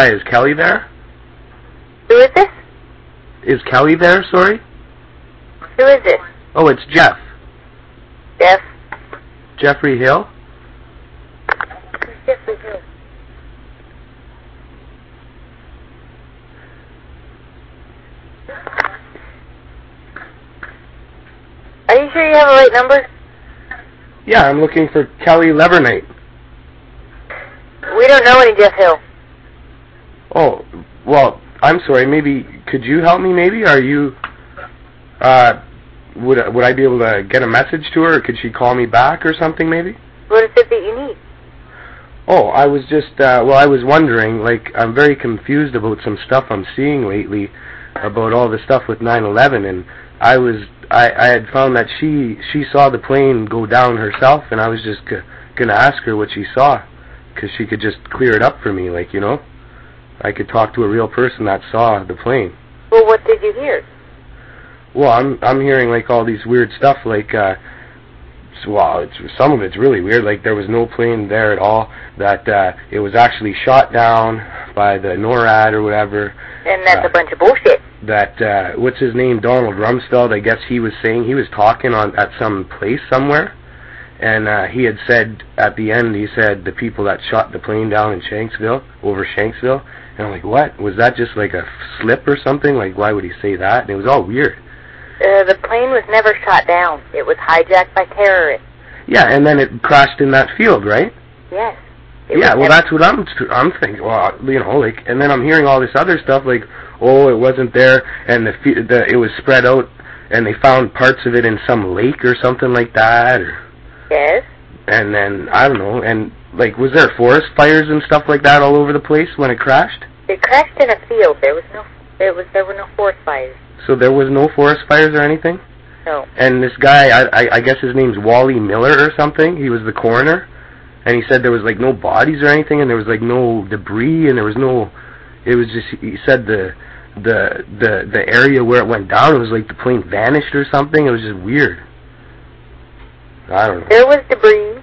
Hi, is Kelly there? Who is this? Is Kelly there, sorry? Who is this? Oh, it's Jeff. Jeff? Jeffrey Hill? Who's Jeffrey Hill? Are you sure you have the right number? Yeah, I'm looking for Kelly Levernite. We don't know any Jeff Hill. Oh, well, I'm sorry, maybe, could you help me maybe? Are you, would I be able to get a message to her, or could she call me back or something maybe? What is it that you need? Oh, I was just, I was wondering, like, I'm very confused about some stuff I'm seeing lately about all the stuff with 9/11, and I had found that she saw the plane go down herself, and I was just gonna ask her what she saw, because she could just clear it up for me, like, you know? I could talk to a real person that saw the plane. Well, what did you hear? Well, I'm hearing, like, all these weird stuff, like, some of it's really weird, like, there was no plane there at all, that, it was actually shot down by the NORAD or whatever. And that's a bunch of bullshit. That, what's his name, Donald Rumsfeld, I guess he was talking at some place somewhere, and, he had said, at the end, he said, the people that shot the plane down in Shanksville, over Shanksville, and I'm like, what? Was that just like a slip or something? Like, why would he say that? And it was all weird. The plane was never shot down. It was hijacked by terrorists. Yeah, and then it crashed in that field, right? Yes. Yeah, well, that's what I'm thinking. Well, you know, like, and then I'm hearing all this other stuff, like, oh, it wasn't there, and it was spread out, and they found parts of it in some lake or something like that. Or, yes. And then, I don't know, and, like, was there forest fires and stuff like that all over the place when it crashed? It crashed in a field. There were no forest fires. So there was no forest fires or anything? No. And this guy, I guess his name's Wally Miller or something, he was the coroner, and he said there was, like, no bodies or anything, and there was, like, no debris, and there was no, it was just, he said the area where it went down, it was like the plane vanished or something. It was just weird. I don't know. There was debris.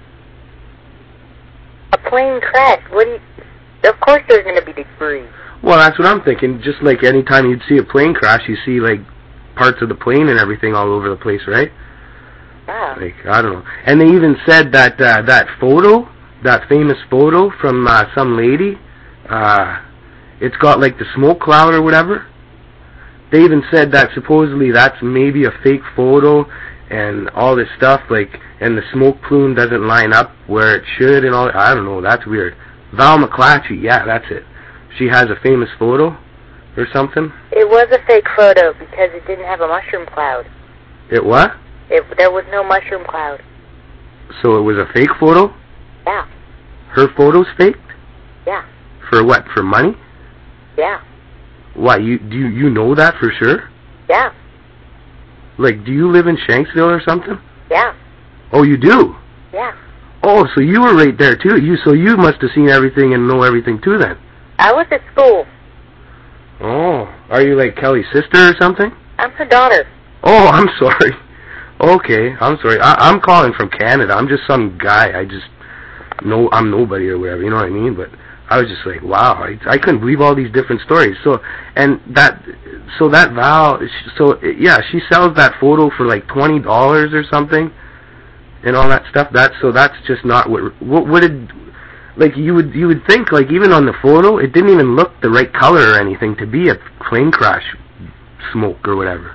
A plane crashed. Of course there's going to be debris. Well, that's what I'm thinking. Just like any time you'd see a plane crash, you see, like, parts of the plane and everything all over the place, right? Yeah. Like, I don't know. And they even said that that photo, that famous photo from some lady, it's got, like, the smoke cloud or whatever. They even said that supposedly that's maybe a fake photo and all this stuff, like, and the smoke plume doesn't line up where it should and all. I don't know. That's weird. Val McClatchy, yeah, that's it. She has a famous photo or something? It was a fake photo because it didn't have a mushroom cloud. It what? There was no mushroom cloud. So it was a fake photo? Yeah. Her photo's faked? Yeah. For what? For money? Yeah. Why? You know that for sure? Yeah. Like, do you live in Shanksville or something? Yeah. Oh, you do? Yeah. Oh, so you were right there too. So you must have seen everything and know everything too then. I was at school. Oh, are you like Kelly's sister or something? I'm her daughter. Oh, I'm sorry. Okay, I'm sorry. I'm calling from Canada. I'm just some guy. I'm nobody or whatever, you know what I mean? But I was just like, wow, I couldn't believe all these different stories. So that Val, yeah, she sells that photo for like $20 or something, and all that stuff. That's just not what did, like, you would think, like, even on the photo, it didn't even look the right color or anything to be a plane crash smoke or whatever.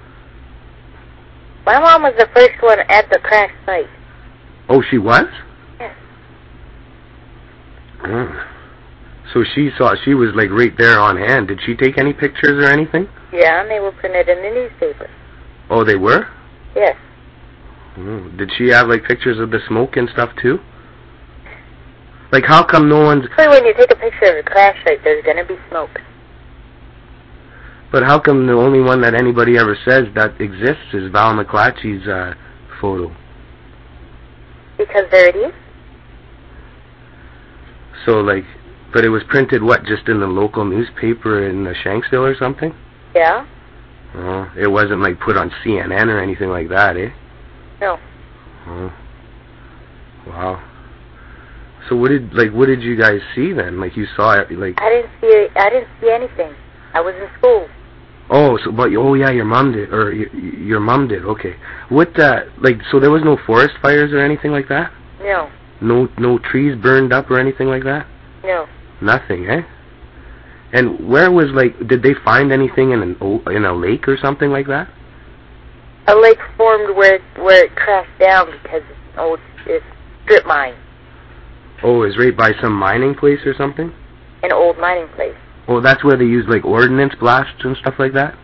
My mom was the first one at the crash site. Oh, she was? Yes. Oh. So she was like right there on hand. Did she take any pictures or anything? Yeah, and they were printed in the newspaper. Oh, they were? Yes. Did she have like pictures of the smoke and stuff too? Like, how come no one's... When you take a picture of a crash site, there's going to be smoke. But how come the only one that anybody ever says that exists is Val McClatchy's photo? Because there it is. So, like, but it was printed, what, just in the local newspaper in Shanksville or something? Yeah. Oh, it wasn't, like, put on CNN or anything like that, eh? No. Oh. Wow. So what did you guys see then? Like you saw it, like. I didn't see anything. I was in school. Oh, yeah, your mom did, or your mom did. Okay. What so there was no forest fires or anything like that? No. No trees burned up or anything like that? No. Nothing, eh? And where was did they find anything in a lake or something like that? A lake formed where it crashed down because it's strip mine. Oh, it's right by some mining place or something? An old mining place. Oh, that's where they use ordnance blasts and stuff like that?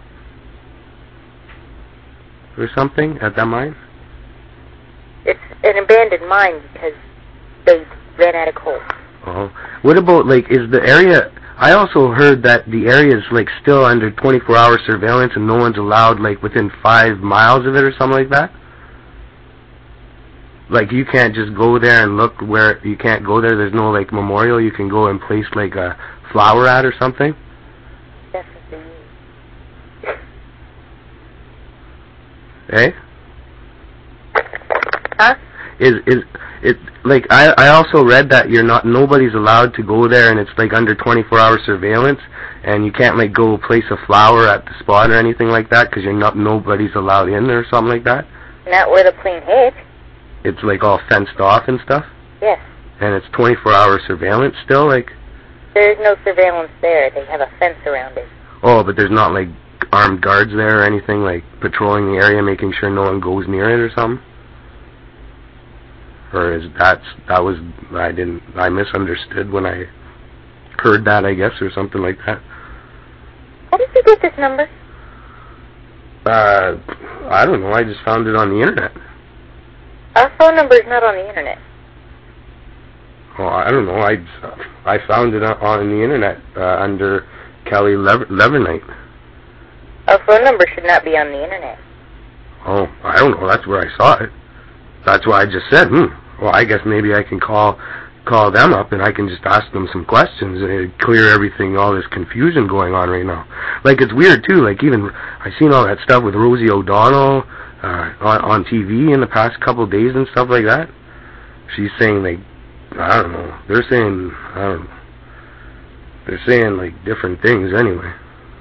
Or something at that mine? It's an abandoned mine because they ran out of coal. Oh. What about is the area? I also heard that the area is still under 24-hour surveillance and no one's allowed within 5 miles of it or something like that. You can't just go there and look where you can't go there. There's no memorial you can go and place a flower at or something. That's what they need. Eh? Huh? Is it I also read that nobody's allowed to go there and it's under 24-hour surveillance and you can't go place a flower at the spot or anything like that because nobody's allowed in there or something like that. Not where the plane hit. It's all fenced off and stuff. Yes. And it's 24-hour surveillance still There's no surveillance there. They have a fence around it. Oh, but there's not armed guards there or anything patrolling the area, making sure no one goes near it or something. Or I misunderstood when I heard that, I guess, or something like that. How did you get this number? I don't know. I just found it on the internet. Our phone number is not on the internet. Oh, I don't know. I found it on the internet under Kelly Levernite. Our phone number should not be on the internet. Oh, I don't know. That's where I saw it. That's why I just said, well, I guess maybe I can call them up and I can just ask them some questions and it'd clear everything, all this confusion going on right now. It's weird too, even I seen all that stuff with Rosie O'Donnell on TV in the past couple of days and stuff like that. She's saying I don't know. They're saying They're saying different things anyway.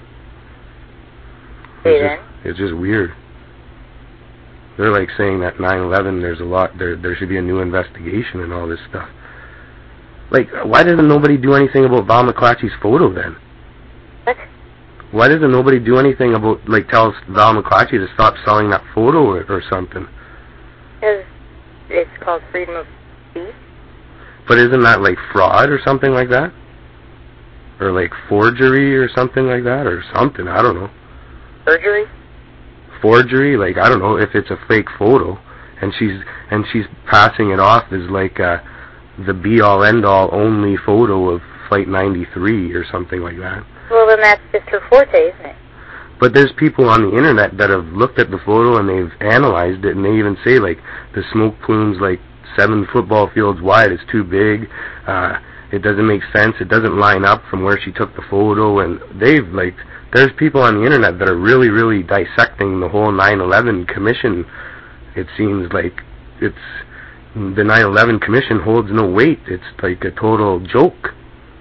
It's just weird. They're saying that 9/11, there's a lot, there should be a new investigation and all this stuff. Why doesn't nobody do anything about Val McClatchy's photo then? What? Why doesn't nobody do anything about, tell Val McClatchy to stop selling that photo or something? Because it's called freedom of speech. But isn't that fraud or something like that? Or forgery or something like that? Or something, I don't know. Perjury? Forgery, I don't know if it's a fake photo and she's passing it off as the be all end all only photo of Flight 93 or something like that. Well, then that's just her forte, isn't it? But there's people on the internet that have looked at the photo and they've analyzed it and they even say the smoke plume's 7 football fields wide, it's too big, it doesn't make sense, it doesn't line up from where she took the photo, and they've there's people on the internet that are really, really dissecting the whole 9/11 Commission. It seems it's the 9/11 Commission holds no weight. It's a total joke.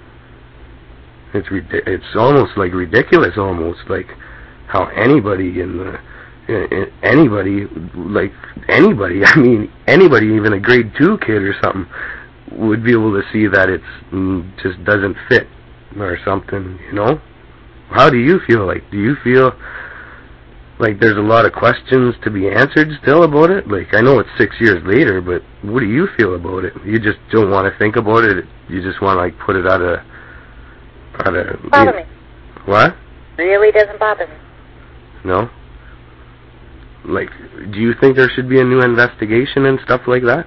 It's almost ridiculous, almost how anybody anybody, I mean anybody, even a grade 2 kid or something, would be able to see that it's just doesn't fit or something, How do you feel? Do you feel there's a lot of questions to be answered still about it? I know it's 6 years later, but what do you feel about it? You just don't want to think about it? You just want to put it out of Bother me. What? Really doesn't bother me. No? Do you think there should be a new investigation and stuff like that?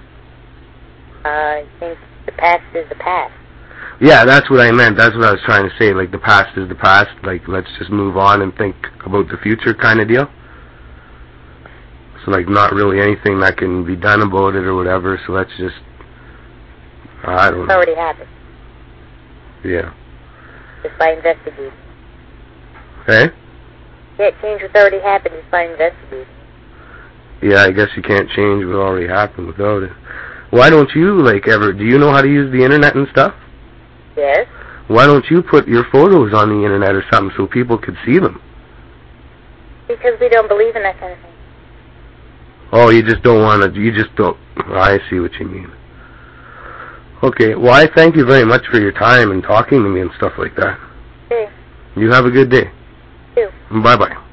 I think the past is the past. Yeah, that's what I meant. That's what I was trying to say. The past is the past. Let's just move on and think about the future kind of deal. So, not really anything that can be done about it or whatever. So let's just, I don't know. It's already happened. Yeah. Just by investigating. Hey? Can't change what's already happened just by investigating. Yeah, I guess you can't change what already happened without it. Why don't you, like, ever, do you know how to use the internet and stuff? Yes. Why don't you put your photos on the internet or something so people could see them? Because we don't believe in that kind of thing. Oh, you just don't want to, you just don't, I see what you mean. Okay, well, I thank you very much for your time and talking to me and stuff like that. Okay. You have a good day. You too. Bye-bye.